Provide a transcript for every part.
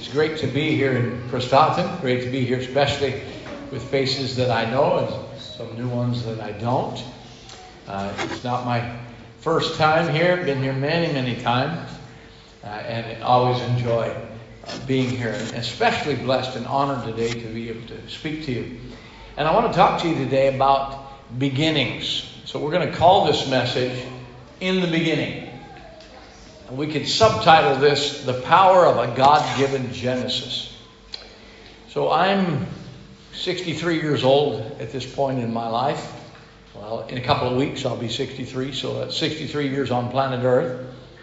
It's great to be here in Prestatyn. Great to be here, especially with faces that I know and some new ones that I don't. It's not my first time here. Been here many, many times, and I always enjoy being here. And especially blessed and honored today to be able to speak to you. And I want to talk to you today about beginnings. So we're going to call this message "In the Beginning." We could subtitle this, "The Power of a God-Given Genesis." So I'm 63 years old at this point in my life. Well, in a couple of weeks I'll be 63, so that's 63 years on planet Earth.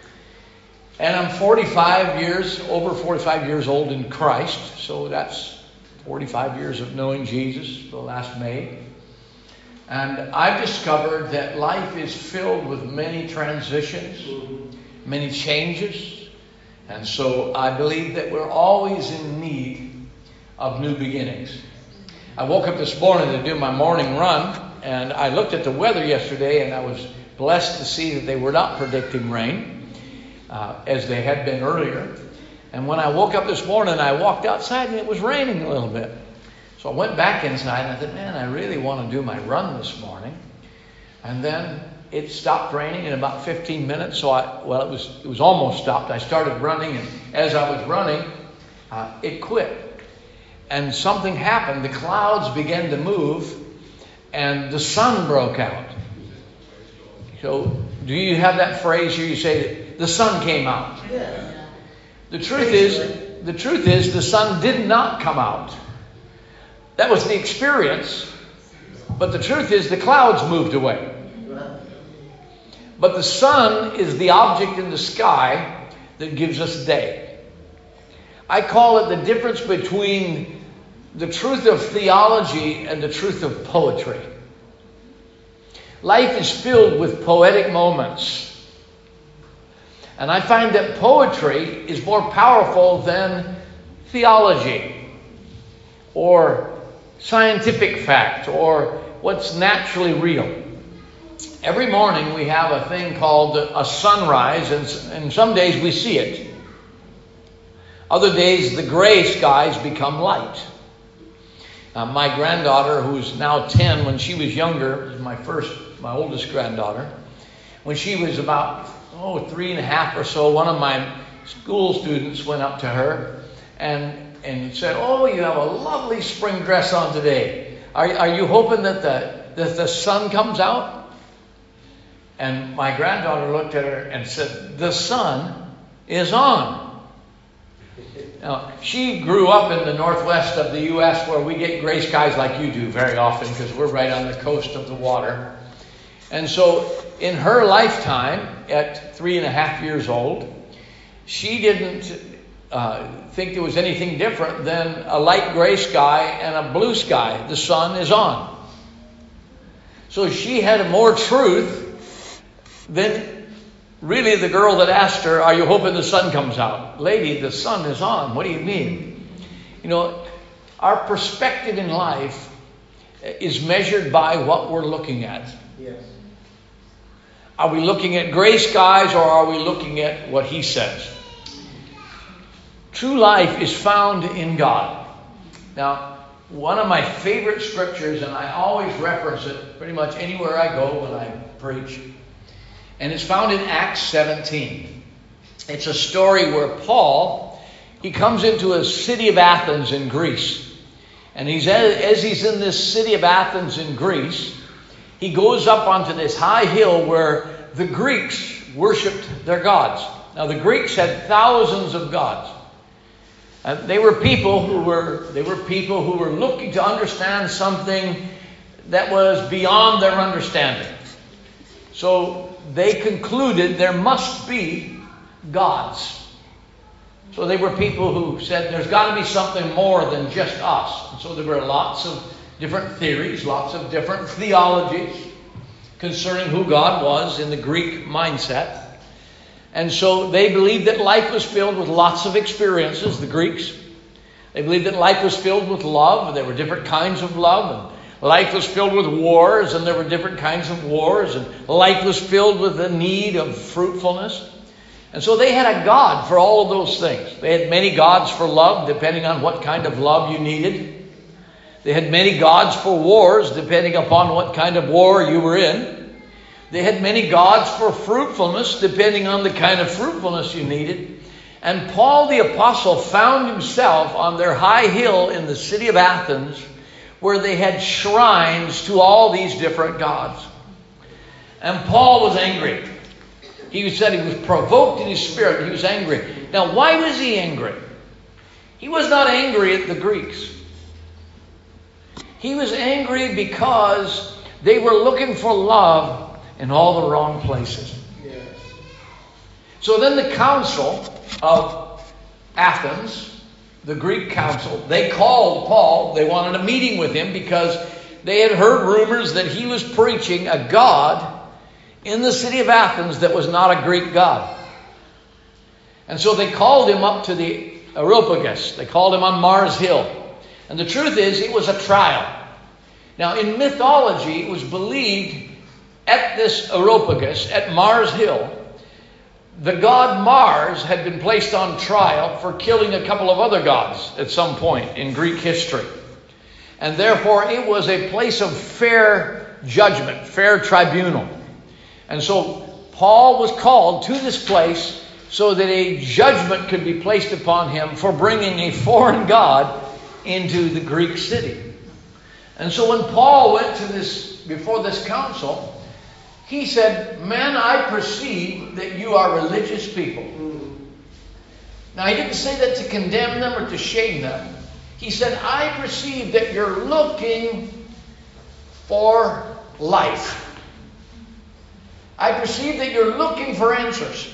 And I'm over 45 years old in Christ, so that's 45 years of knowing Jesus, the last May. And I've discovered that life is filled with many transitions, many changes, and so I believe that we're always in need of new beginnings. I woke up this morning to do my morning run, and I looked at the weather yesterday, and I was blessed to see that they were not predicting rain, as they had been earlier. And when I woke up this morning, I walked outside, and it was raining a little bit. So I went back inside, and I thought, man, I really want to do my run this morning. And then it stopped raining in about 15 minutes, so it was almost stopped. I started running, and as I was running, it quit. And something happened. The clouds began to move, and the sun broke out. So, do you have that phrase here? You say, the sun came out. Yeah. The truth is, the sun did not come out. That was the experience. But the truth is, the clouds moved away. But the sun is the object in the sky that gives us day. I call it the difference between the truth of theology and the truth of poetry. Life is filled with poetic moments. And I find that poetry is more powerful than theology or scientific fact or what's naturally real. Every morning we have a thing called a sunrise, and some days we see it. Other days the gray skies become light. My granddaughter, who's now 10, when she was younger, my oldest granddaughter, when she was about 3.5 or so, one of my school students went up to her and said, "Oh, you have a lovely spring dress on today. Are you hoping that the sun comes out?" And my granddaughter looked at her and said, "The sun is on." Now, she grew up in the northwest of the U.S. where we get gray skies like you do very often because we're right on the coast of the water. And so in her lifetime, at 3.5 years old, she didn't think there was anything different than a light gray sky and a blue sky. The sun is on. So she had more truth than really the girl that asked her, "Are you hoping the sun comes out?" "Lady, the sun is on. What do you mean?" You know, our perspective in life is measured by what we're looking at. Yes. Are we looking at gray skies or are we looking at what He says? True life is found in God. Now, one of my favorite scriptures, and I always reference it pretty much anywhere I go when I preach, and it's found in Acts 17. It's a story where Paul, he comes into a city of Athens in Greece. And as he's in this city of Athens in Greece, he goes up onto this high hill where the Greeks worshipped their gods. Now the Greeks had thousands of gods. They were people who were looking to understand something that was beyond their understanding. So they concluded there must be gods. So they were people who said there's got to be something more than just us. And so there were lots of different theories, lots of different theologies concerning who God was in the Greek mindset. And so they believed that life was filled with lots of experiences, the Greeks. They believed that life was filled with love. There were different kinds of love. And life was filled with wars, and there were different kinds of wars. And life was filled with the need of fruitfulness. And so they had a god for all of those things. They had many gods for love, depending on what kind of love you needed. They had many gods for wars, depending upon what kind of war you were in. They had many gods for fruitfulness, depending on the kind of fruitfulness you needed. And Paul the Apostle found himself on their high hill in the city of Athens, where they had shrines to all these different gods. And Paul was angry. He said he was provoked in his spirit. He was angry. Now, why was he angry? He was not angry at the Greeks. He was angry because they were looking for love in all the wrong places. Yes. So then the council of Athens, the Greek council, they called Paul. They wanted a meeting with him because they had heard rumors that he was preaching a god in the city of Athens that was not a Greek god. And so they called him up to the Areopagus. They called him on Mars Hill. And the truth is, it was a trial. Now, in mythology, it was believed at this Areopagus, at Mars Hill, the god Mars had been placed on trial for killing a couple of other gods at some point in Greek history. And therefore, it was a place of fair judgment, fair tribunal. And so Paul was called to this place so that a judgment could be placed upon him for bringing a foreign god into the Greek city. And so when Paul went to before this council, he said, "Men, I perceive that you are religious people." Now, he didn't say that to condemn them or to shame them. He said, "I perceive that you're looking for life. I perceive that you're looking for answers."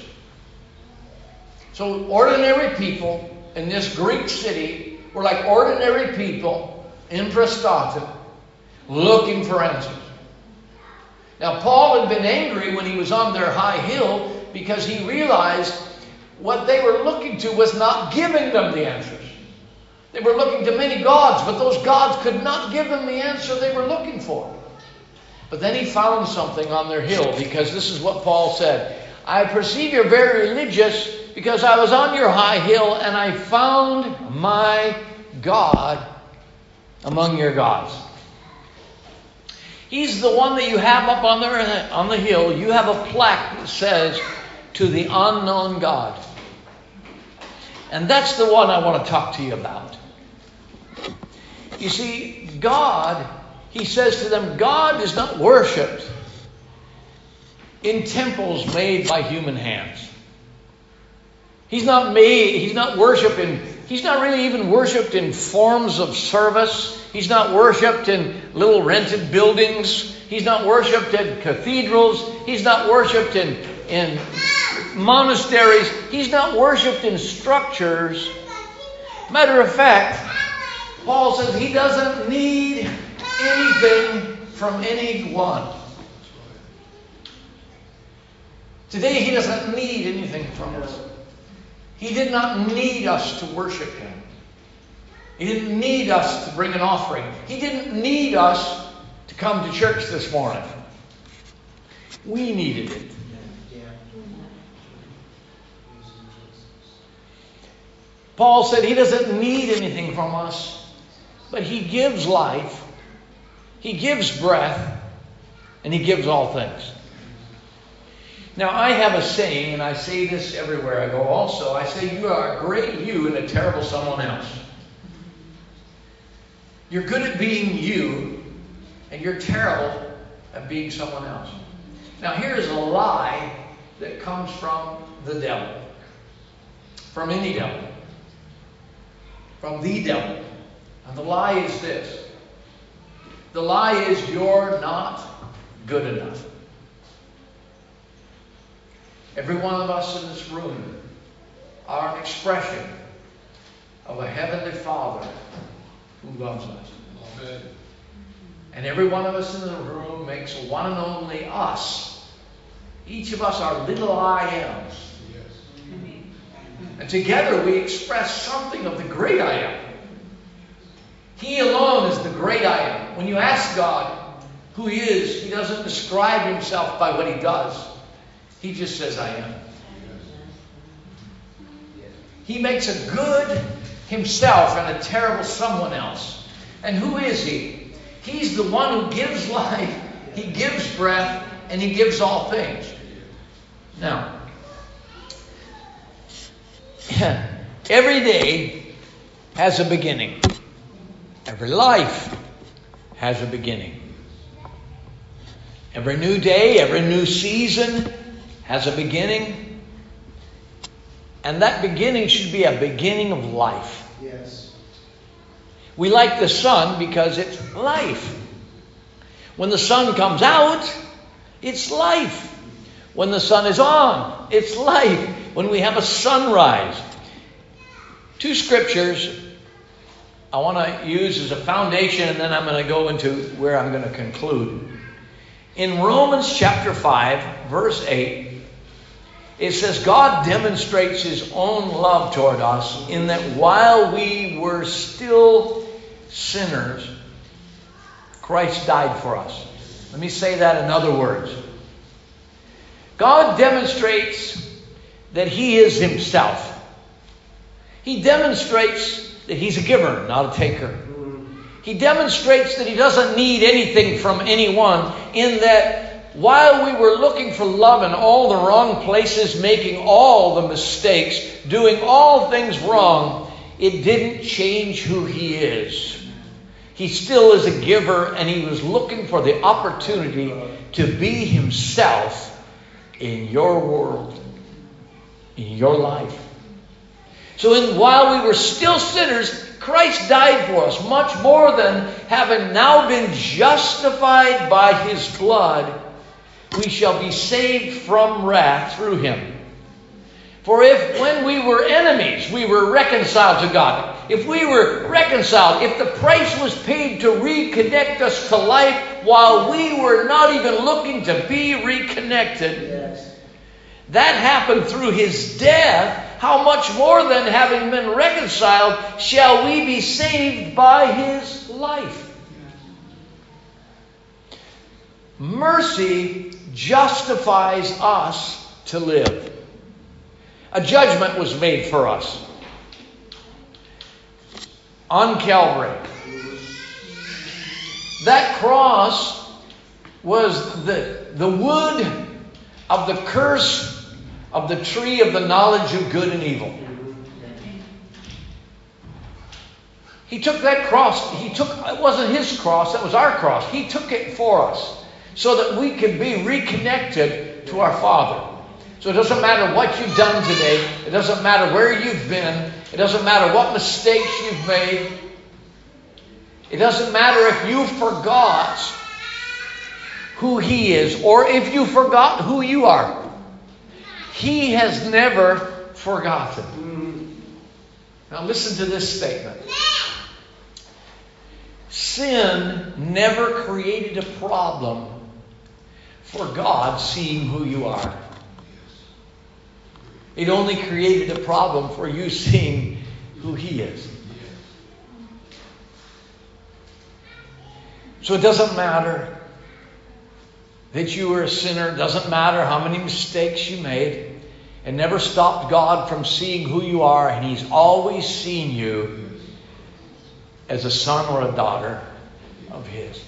So ordinary people in this Greek city were like ordinary people in Prestatyn looking for answers. Now, Paul had been angry when he was on their high hill because he realized what they were looking to was not giving them the answers. They were looking to many gods, but those gods could not give them the answer they were looking for. But then he found something on their hill, because this is what Paul said. "I perceive you're very religious because I was on your high hill and I found my God among your gods." He's the one that you have up on the hill. You have a plaque that says, "To the unknown God." And that's the one I want to talk to you about. You see, God, he says to them, God is not worshipped in temples made by human hands. He's not really even worshipped in forms of service. He's not worshipped in little rented buildings. He's not worshipped in cathedrals. He's not worshipped in monasteries. He's not worshipped in structures. Matter of fact, Paul says he doesn't need anything from anyone. Today, he doesn't need anything from us. He did not need us to worship him. He didn't need us to bring an offering. He didn't need us to come to church this morning. We needed it. Paul said he doesn't need anything from us, but he gives life, he gives breath, and he gives all things. Now, I have a saying, and I say this everywhere I go also. I say, you are a great you and a terrible someone else. You're good at being you, and you're terrible at being someone else. Now, here's a lie that comes from the devil. From any devil. From the devil. And the lie is this. The lie is you're not good enough. Every one of us in this room are an expression of a heavenly Father who loves us. Amen. And every one of us in the room makes one and only us. Each of us are little I ams. Yes. And together we express something of the great I am. He alone is the great I am. When you ask God who he is, he doesn't describe himself by what he does. He just says, I am. He makes a good himself and a terrible someone else. And who is he? He's the one who gives life, he gives breath, and he gives all things. Now, every day has a beginning. Every life has a beginning. Every new day, every new season has a beginning. And that beginning should be a beginning of life. Yes. We like the sun because it's life. When the sun comes out, it's life. When the sun is on, it's life. When we have a sunrise. Two scriptures I want to use as a foundation, and then I'm going to go into where I'm going to conclude. In Romans chapter 5, verse 8, it says, God demonstrates his own love toward us in that while we were still sinners, Christ died for us. Let me say that in other words. God demonstrates that he is himself. He demonstrates that he's a giver, not a taker. He demonstrates that he doesn't need anything from anyone, in that while we were looking for love in all the wrong places, making all the mistakes, doing all things wrong, it didn't change who he is. He still is a giver, and he was looking for the opportunity to be himself in your world, in your life. So while we were still sinners, Christ died for us, much more than having now been justified by his blood, we shall be saved from wrath through him. For if when we were enemies, we were reconciled to God. If we were reconciled, if the price was paid to reconnect us to life while we were not even looking to be reconnected, Yes. that happened through his death, how much more than having been reconciled shall we be saved by his life? Mercy justifies us to live. A judgment was made for us on Calvary. That cross was the wood of the curse of the tree of the knowledge of good and evil. He took that cross. It wasn't his cross, that was our cross. He took it for us so that we could be reconnected to our Father. So it doesn't matter what you've done today. It doesn't matter where you've been. It doesn't matter what mistakes you've made. It doesn't matter if you forgot who he is or if you forgot who you are. He has never forgotten. Now listen to this statement. Sin never created a problem for God seeing who you are. It only created a problem for you seeing who he is. So it doesn't matter that you were a sinner. It doesn't matter how many mistakes you made. It never stopped God from seeing who you are, and he's always seen you as a son or a daughter of his.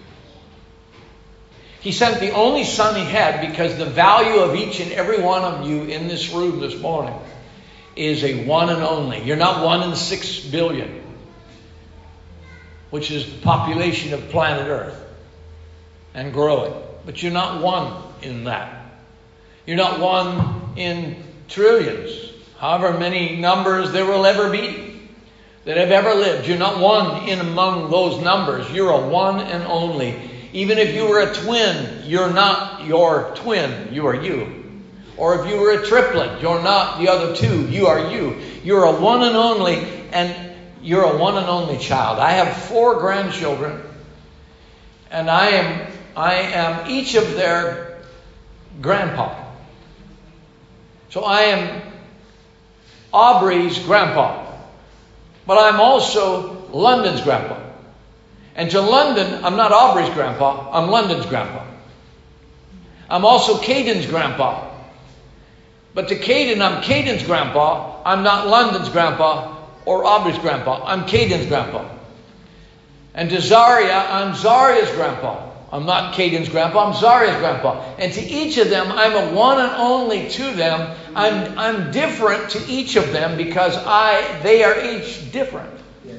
He sent the only son he had because the value of each and every one of you in this room this morning is a one and only. You're not 1 in 6 billion, which is the population of planet Earth and growing. But you're not one in that. You're not one in trillions, however many numbers there will ever be that have ever lived. You're not one in among those numbers. You're a one and only. Even if you were a twin, you're not your twin. You are you. Or if you were a triplet, you're not the other two. You are you. You're a one and only, and you're a one and only child. I have 4 grandchildren, and I am each of their grandpa. So I am Aubrey's grandpa, but I'm also London's grandpa. And to London, I'm not Aubrey's grandpa, I'm London's grandpa. I'm also Caden's grandpa. But to Caden, I'm Caden's grandpa. I'm not London's grandpa or Aubrey's grandpa. I'm Caden's grandpa. And to Zaria, I'm Zaria's grandpa. I'm not Caden's grandpa. I'm Zaria's grandpa. And to each of them, I'm a one and only to them. I'm different to each of them because they are each different. Yeah.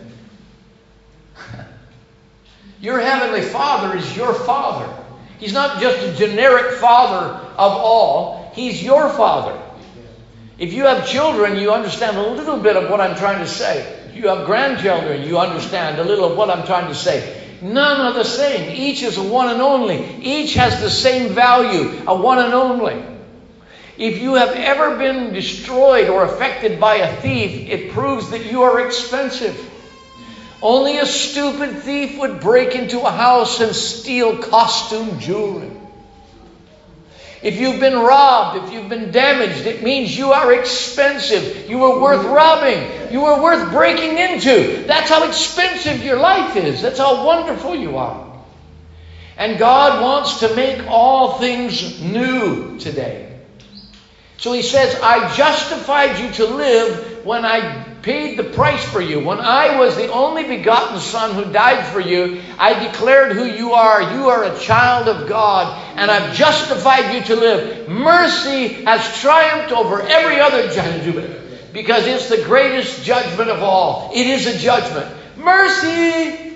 Your Heavenly Father is your Father. He's not just a generic Father of all. He's your Father. If you have children, you understand a little bit of what I'm trying to say. If you have grandchildren, you understand a little of what I'm trying to say. None are the same. Each is a one and only. Each has the same value, a one and only. If you have ever been destroyed or affected by a thief, it proves that you are expensive. Only a stupid thief would break into a house and steal costume jewelry. If you've been robbed, if you've been damaged, it means you are expensive. You are worth robbing. You are worth breaking into. That's how expensive your life is. That's how wonderful you are. And God wants to make all things new today. So He says, I justified you to live when I paid the price for you. When I was the only begotten Son who died for you, I declared who you are. You are a child of God, and I've justified you to live. Mercy has triumphed over every other judgment because it's the greatest judgment of all. It is a judgment. Mercy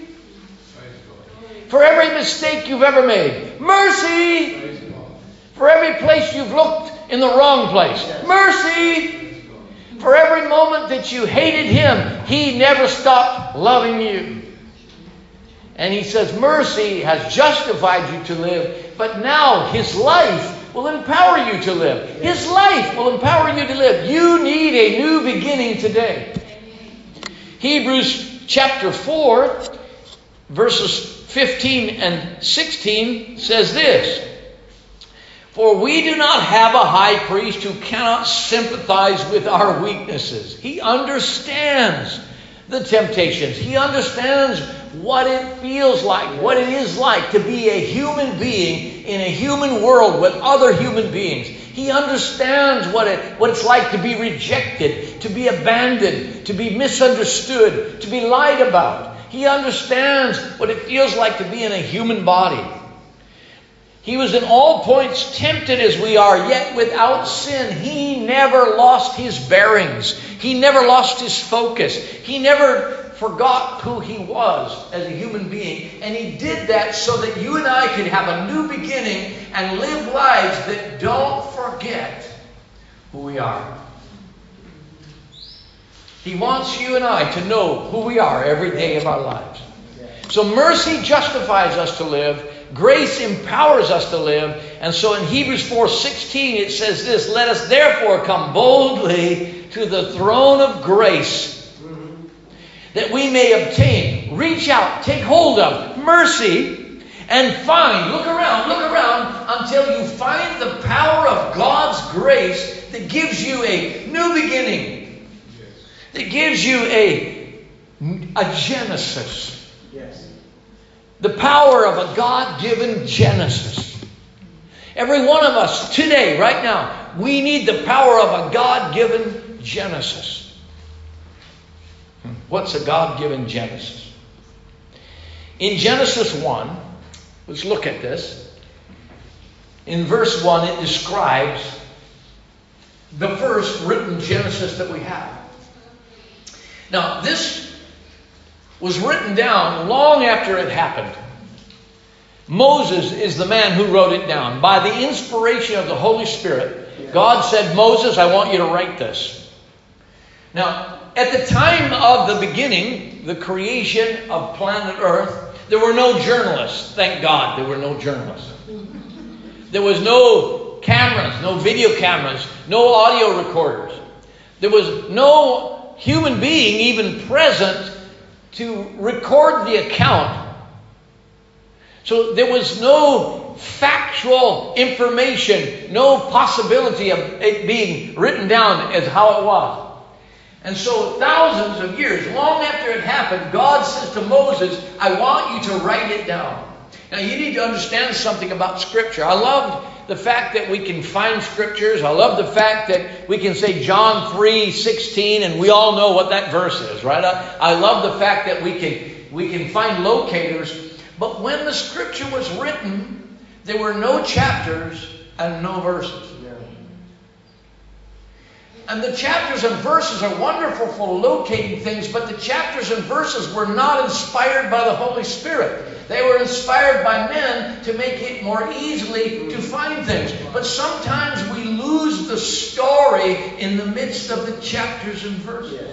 for every mistake you've ever made. Mercy for every place you've looked in the wrong place. Mercy for every moment that you hated Him. He never stopped loving you. And He says mercy has justified you to live, but now His life will empower you to live. His life will empower you to live. You need a new beginning today. Hebrews chapter 4, verses 15 and 16 says this. For we do not have a high priest who cannot sympathize with our weaknesses. He understands the temptations. He understands what it feels like, what it is like to be a human being in a human world with other human beings. He understands what it's like to be rejected, to be abandoned, to be misunderstood, to be lied about. He understands what it feels like to be in a human body. He was in all points tempted as we are, yet without sin. He never lost His bearings. He never lost His focus. He never forgot who He was as a human being. And He did that so that you and I could have a new beginning and live lives that don't forget who we are. He wants you and I to know who we are every day of our lives. So mercy justifies us to live. Grace empowers us to live. And so in Hebrews 4:16 it says this, let us therefore come boldly to the throne of grace that we may obtain, reach out, take hold of mercy and find, look around until you find the power of God's grace that gives you a new beginning, that gives you a Genesis. Yes. The power of a God-given Genesis. Every one of us today, right now, we need the power of a God-given Genesis. What's a God-given Genesis? In Genesis 1, let's look at this. In verse 1, it describes the first written Genesis that we have. Now, this was written down long after it happened. Moses is the man who wrote it down. By the inspiration of the Holy Spirit, God said, Moses, I want you to write this. Now, at the time of the beginning, the creation of planet Earth, there were no journalists. Thank God there were no journalists. There was no cameras, no video cameras, no audio recorders. There was no human being even present to record the account. So there was no factual information, no possibility of it being written down as how it was. And so thousands of years, long after it happened, God says to Moses, I want you to write it down. Now you need to understand something about Scripture. I loved the fact that we can find scriptures. I love the fact that we can say John 3:16, and we all know what that verse is, right? I love the fact that we can find locators. But when the scripture was written, there were no chapters and no verses. And the chapters and verses are wonderful for locating things, but the chapters and verses were not inspired by the Holy Spirit. They were inspired by men to make it more easily to find things. But sometimes we lose the story in the midst of the chapters and verses.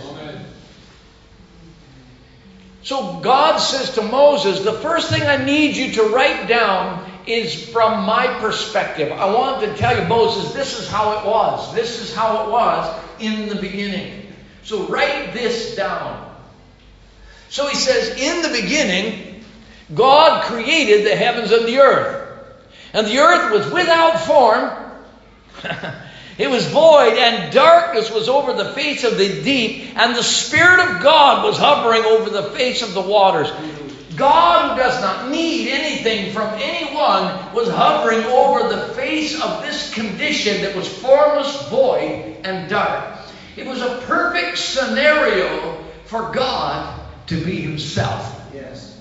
So God says to Moses, the first thing I need you to write down is from my perspective. I want to tell you, Moses, this is how it was. This is how it was in the beginning. So write this down. So he says, in the beginning, God created the heavens and the earth. And the earth was without form. It was void, and darkness was over the face of the deep, and the Spirit of God was hovering over the face of the waters. God, who does not need anything from anyone, was hovering over the face of this condition that was formless, void, and dark. It was a perfect scenario for God to be Himself. Yes.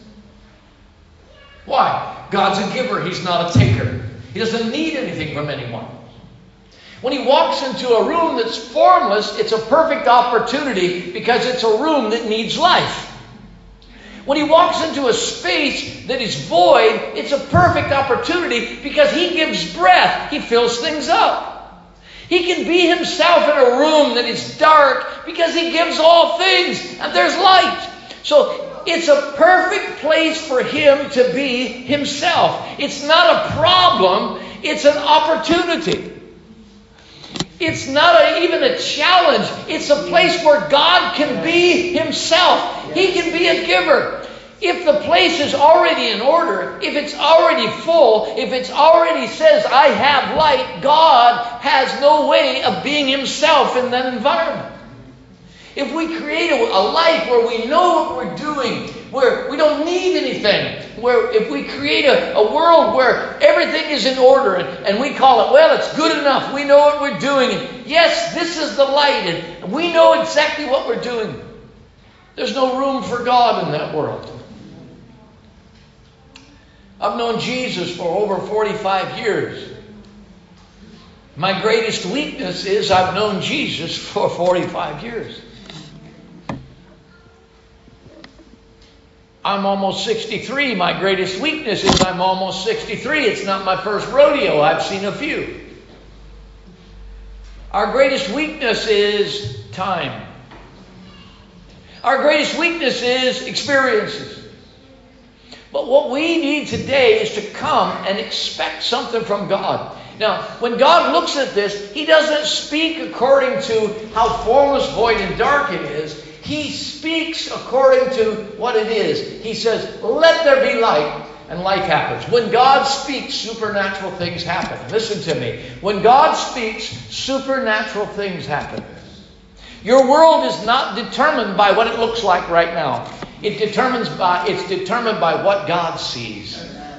Why? God's a giver. He's not a taker. He doesn't need anything from anyone. When He walks into a room that's formless, it's a perfect opportunity because it's a room that needs life. When He walks into a space that is void, it's a perfect opportunity because He gives breath. He fills things up. He can be Himself in a room that is dark because He gives all things and there's light. So it's a perfect place for Him to be Himself. It's not a problem, it's an opportunity. It's not even a challenge. It's a place where God can be Himself. He can be a giver. If the place is already in order, if it's already full, if it's already says, I have light, God has no way of being Himself in that environment. If we create a life where we know what we're doing, where we don't need anything, where if we create a world where everything is in order and we call it, well, it's good enough, we know what we're doing, and yes, this is the light, and we know exactly what we're doing. There's no room for God in that world. I've known Jesus for over 45 years. My greatest weakness is I've known Jesus for 45 years. I'm almost 63. My greatest weakness is I'm almost 63. It's not my first rodeo. I've seen a few. Our greatest weakness is time. Our greatest weakness is experiences. But what we need today is to come and expect something from God. Now, when God looks at this, He doesn't speak according to how formless, void, and dark it is. He speaks according to what it is. He says, let there be light, and light happens. When God speaks, supernatural things happen. Listen to me. When God speaks, supernatural things happen. Your world is not determined by what it looks like right now. It's determined by what God sees.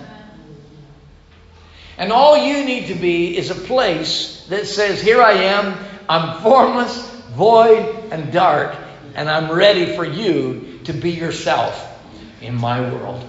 And all you need to be is a place that says, here I am, I'm formless, void, and dark, and I'm ready for you to be yourself in my world.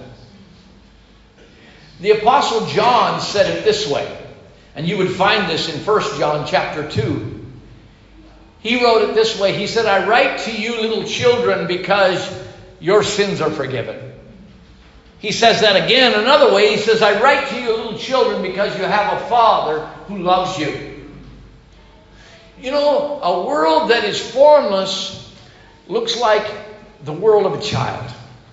The Apostle John said it this way, and you would find this in 1 John chapter 2. He wrote it this way. He said, I write to you, little children, because your sins are forgiven. He says that again another way. He says, I write to you, little children, because you have a Father who loves you. You know, a world that is formless looks like the world of a child.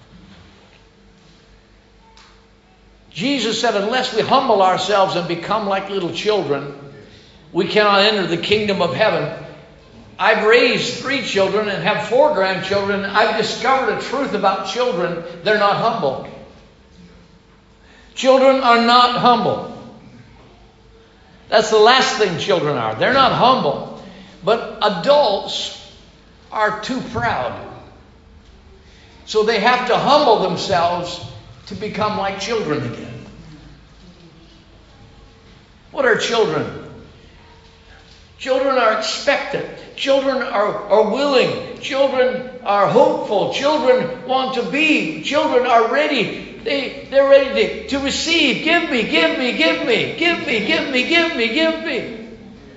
Jesus said, unless we humble ourselves and become like little children, we cannot enter the kingdom of heaven. I've raised 3 children and have 4 grandchildren. I've discovered a truth about children. They're not humble. Children are not humble. That's the last thing children are. They're not humble. But adults are too proud. So they have to humble themselves to become like children again. What are children. Children are expectant. Children are willing. Children are hopeful. Children want to be. Children are ready. They're ready to receive. Give me, give me, give me, give me, give me, give me, give me.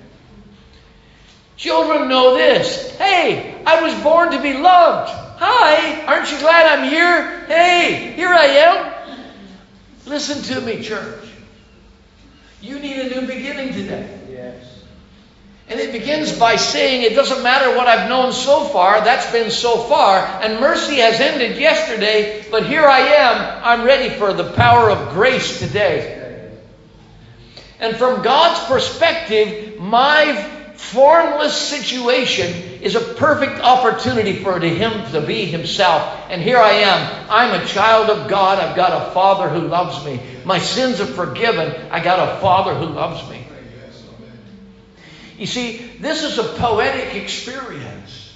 Children know this. Hey, I was born to be loved. Hi, aren't you glad I'm here? Hey, here I am. Listen to me, church. You need a new beginning today. Yes. And it begins by saying, it doesn't matter what I've known so far, that's been so far, and mercy has ended yesterday, but here I am, I'm ready for the power of grace today. And from God's perspective, my formless situation is a perfect opportunity for Him to be Himself. And here I am, I'm a child of God, I've got a Father who loves me. My sins are forgiven, I got a Father who loves me. You see, this is a poetic experience.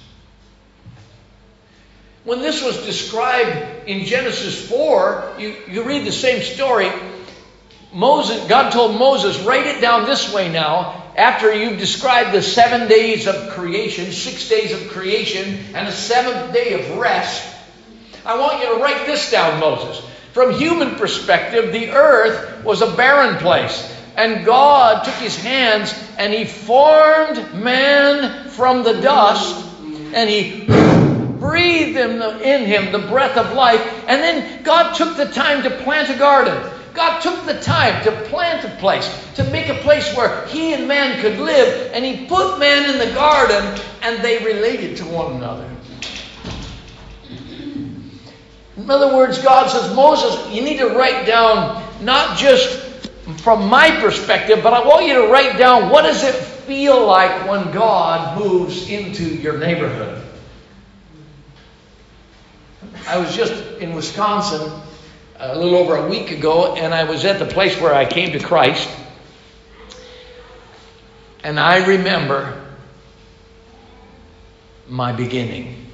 When this was described in Genesis 4, you read the same story. God told Moses, write it down this way now. After you've described the 7 days of creation, 6 days of creation, and the 7th day of rest, I want you to write this down, Moses. From human perspective, the earth was a barren place. And God took His hands and He formed man from the dust, and He breathed in him the breath of life. And then God took the time to plant a garden. God took the time to plant a place, to make a place where He and man could live. And He put man in the garden, and they related to one another. In other words, God says, Moses, you need to write down not just from my perspective, but I want you to write down, what does it feel like when God moves into your neighborhood? I was just in Wisconsin a little over a week ago, and I was at the place where I came to Christ. And I remember my beginning.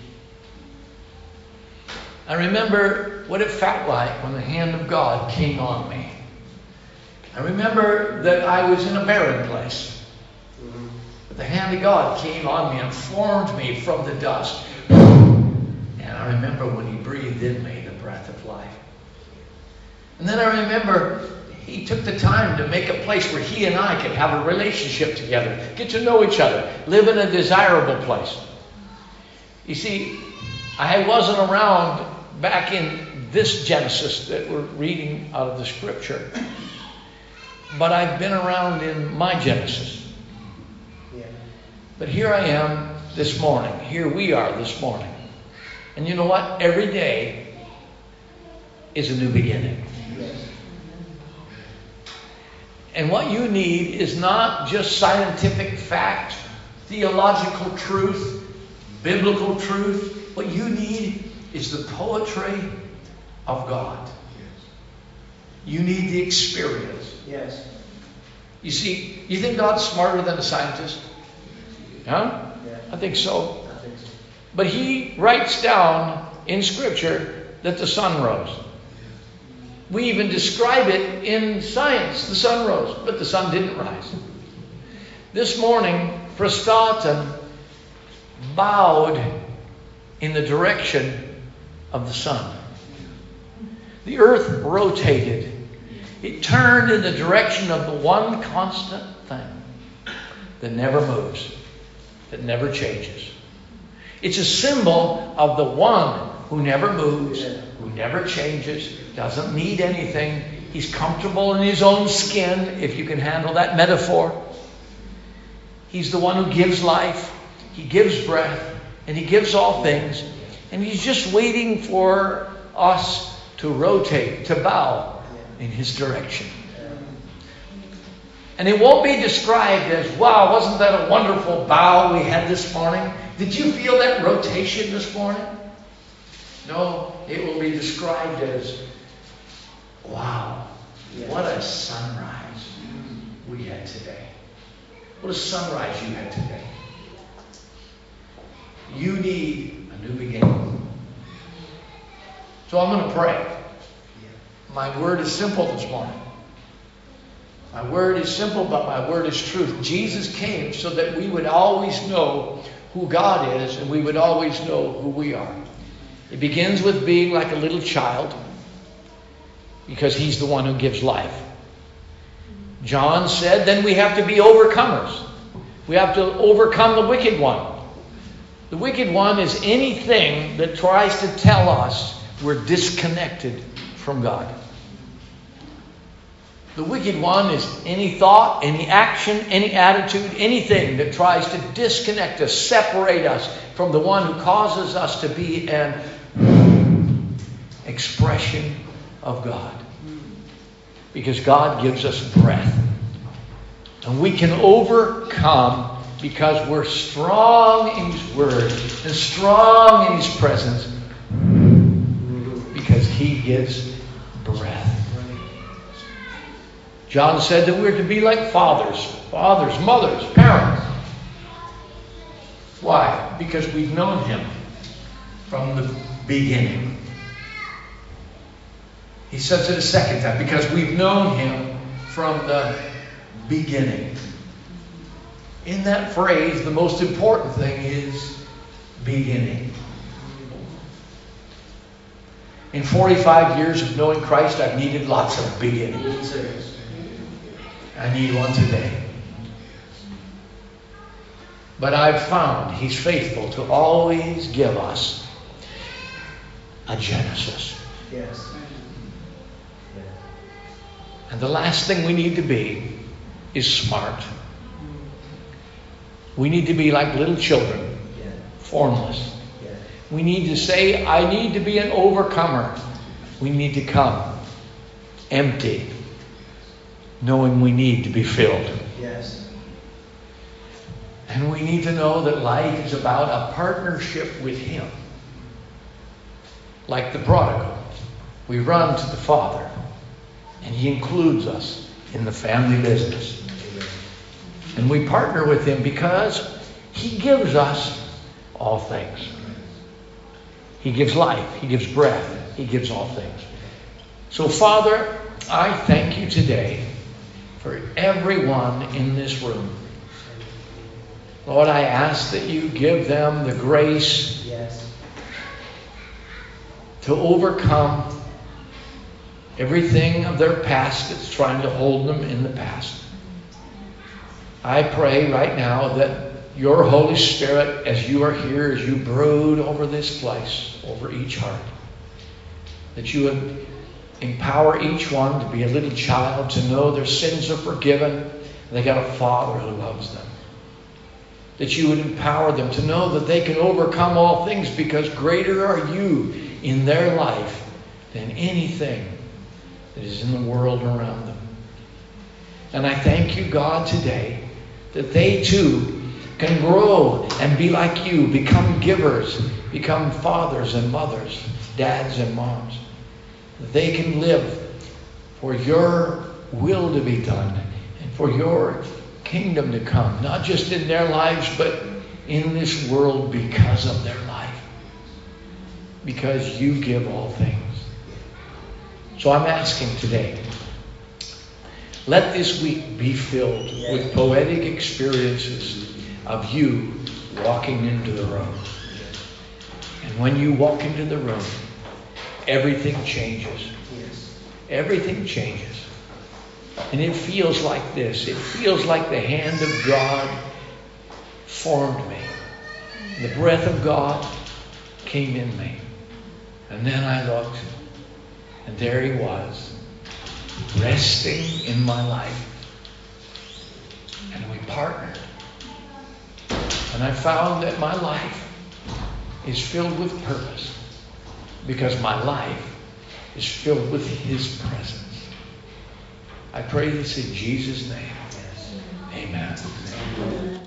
I remember what it felt like when the hand of God came on me. I remember that I was in a barren place. But the hand of God came on me and formed me from the dust. And I remember when He breathed in me the breath of life. And then I remember He took the time to make a place where He and I could have a relationship together, get to know each other, live in a desirable place. You see, I wasn't around back in this Genesis that we're reading out of the Scripture. But I've been around in my Genesis. Yeah. But here I am this morning. Here we are this morning. And you know what? Every day is a new beginning. Yes. And what you need is not just scientific fact, theological truth, biblical truth. What you need is the poetry of God. You need the experience. Yes. You see, you think God's smarter than a scientist? Huh? Yeah. I think so. I think so. But He writes down in Scripture that the sun rose. We even describe it in science. The sun rose, but the sun didn't rise. This morning, Prastaten bowed in the direction of the sun. The earth rotated. It turned in the direction of the one constant thing that never moves, that never changes. It's a symbol of the one who never moves, who never changes, doesn't need anything. He's comfortable in His own skin, if you can handle that metaphor. He's the one who gives life. He gives breath, and He gives all things. And He's just waiting for us to rotate, to bow in His direction. And it won't be described as, wow, wasn't that a wonderful bow we had this morning? Did you feel that rotation this morning? No, it will be described as, wow, what a sunrise we had today. What a sunrise you had today. You need a new beginning. So I'm going to pray. My word is simple this morning. My word is simple, but my word is truth. Jesus came so that we would always know who God is and we would always know who we are. It begins with being like a little child because he's the one who gives life. John said, then we have to be overcomers. We have to overcome the wicked one. The wicked one is anything that tries to tell us we're disconnected from God. The wicked one is any thought, any action, any attitude, anything that tries to disconnect us, separate us from the one who causes us to be an expression of God. Because God gives us breath. And we can overcome because we're strong in His Word and strong in His presence because He gives breath. John said that we're to be like fathers, mothers, parents. Why? Because we've known Him from the beginning. He says it a second time, because we've known Him from the beginning. In that phrase, the most important thing is beginning. In 45 years of knowing Christ, I've needed lots of beginnings. I need one today. But I've found He's faithful to always give us a Genesis. Yes. And the last thing we need to be is smart. We need to be like little children, formless. We need to say, I need to be an overcomer. We need to come empty, knowing we need to be filled. Yes. And we need to know that life is about a partnership with Him. Like the prodigal, we run to the Father, and He includes us in the family business. And we partner with Him because He gives us all things. He gives life. He gives breath. He gives all things. So, Father, I thank You today for everyone in this room. Lord, I ask that You give them the grace to overcome everything of their past that's trying to hold them in the past. I pray right now that Your Holy Spirit, as You are here, as You brood over this place, over each heart, that You would empower each one to be a little child, to know their sins are forgiven, and they got a Father who loves them. That You would empower them to know that they can overcome all things because greater are You in their life than anything that is in the world around them. And I thank You, God, today that they too can grow and be like You, become givers, become fathers and mothers, dads and moms. That they can live for Your will to be done and for Your kingdom to come, not just in their lives, but in this world because of their life. Because You give all things. So I'm asking today, let this week be filled with poetic experiences of You walking into the room. And when You walk into the room, everything changes. Everything changes. And it feels like this. It feels like the hand of God formed me. The breath of God came in me. And then I looked, and there He was, resting in my life. And we partnered. And I found that my life is filled with purpose because my life is filled with His presence. I pray this in Jesus' name. Amen.